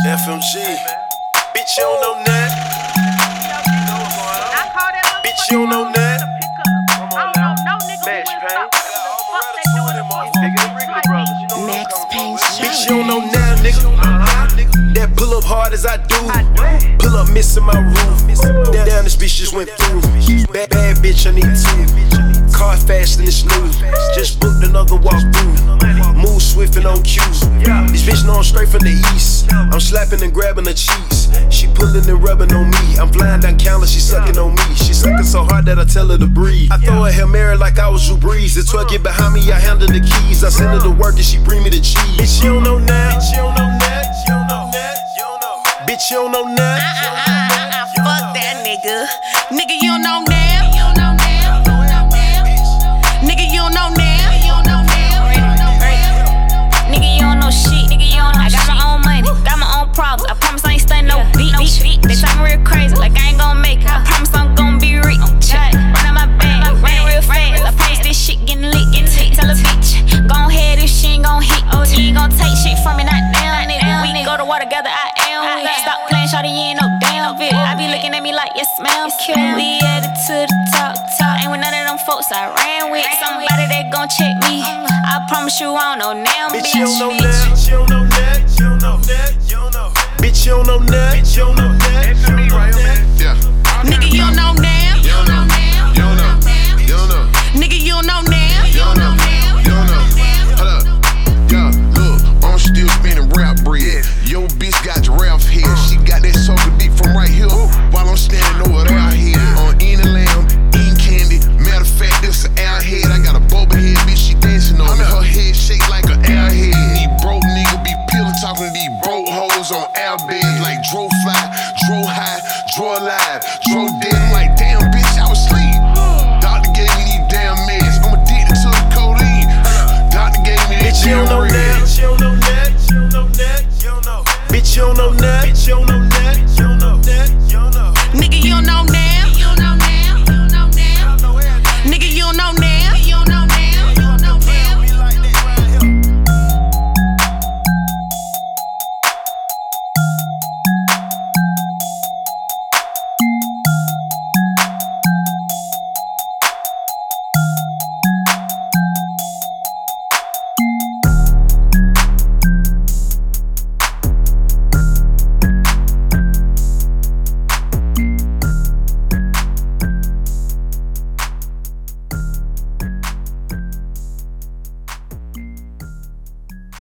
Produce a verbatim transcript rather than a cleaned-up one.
F M G. Bitch, you don't know nothing. Bitch, you don't know nothing. Max Payne. Bitch, you don't know nothing, nigga. That pull up hard as I do. Pull up missing my roof. Down, down this bitch just went through. Bad, bad bitch, I need two. Car fast in the snooze. Just booked another walkthrough. Move swift and on cue. This bitch know I'm straight from the east. I'm slapping and grabbing her cheeks. She pulling and rubbing on me. I'm flying down countless, she sucking on me. She sucking so hard that I tell her to breathe. I throw her Hail Mary like I was Drew Brees. The twelve get behind me, I handle the keys. I send her to work and she bring me the cheese. Bitch, you don't know nothing. Bitch, you don't know nothing. Bitch, you don't know nothing. Fuck that nigga. Nigga, you don't know now. Nigga, you don't know now. Nigga, you don't know shit. Nigga, you don't know I got shit. My own money, got my own problems. I promise I ain't stunning no beat. beat. They talking real crazy, like I ain't gon' make it. I promise I'm gon' be rich. Run out my bag, ran real fast. I promise this shit getting lit. Tell a bitch, gon' head if she ain't gon' hit. He ain't gon' take shit from me, not now. We go to war together, I am. Stop playing, shawty, you ain't no damn bitch. I be looking at me like, yes, ma'am. We headed to the top, top. Ain't with none of them folks I ran with. Somebody that gon' check me. I promise you, I don't know now, bitch. Bitch, you don't know that. Bitch, you don't know that. You don't know that. You don't know. Bitch, you don't know that. Bitch, you don't know that. That's me right here. Yeah. Nigga, you don't know now. You don't know. You don't know. You don't know. Nigga, you don't know now. You don't know. You don't know. Hold up. Yeah, look, I'm still spinning rap bread. Yo, bitch got giraffe head. She got that soca beat from right here. While I'm standing over there here. On any lamb, eating candy. Matter of fact, this an airhead. I got a boba head, bitch, she dancing on me. Her head shake like an airhead. These broke nigga be peeling, talking to these broke hoes on airbeds. Like dro fly, dro high, dro alive, dro dead.